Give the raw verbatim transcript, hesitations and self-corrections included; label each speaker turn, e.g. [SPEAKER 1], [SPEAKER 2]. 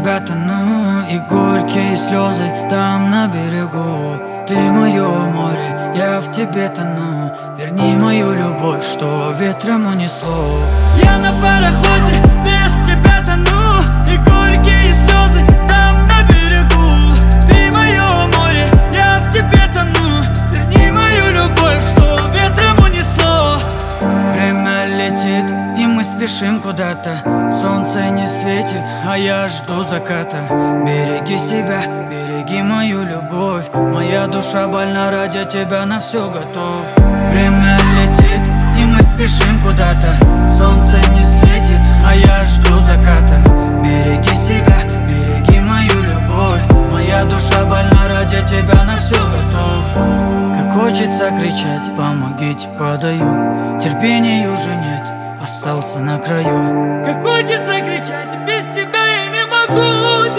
[SPEAKER 1] тебя тону, и горькие слезы там на берегу. Ты мое море, я в тебе тону. Верни мою любовь, что ветром унесло. Я на пароходе, без тебя тону, и горькие слезы там на берегу. Ты мое море, я в тебе тону. Верни мою любовь, что ветром унесло. Время летит, и мы спешим куда-то. Солнце не светит, а я жду заката. Береги себя, береги мою любовь. Моя душа больна, ради тебя на все готов. Время летит, и мы спешим куда-то. Солнце не светит, а я жду заката. Береги себя, береги мою любовь. Моя душа больна, ради тебя на все готов. Как хочется кричать, помогите, подаю. Терпения уже нет, остался на краю. Как хочется кричать, без тебя я не могу.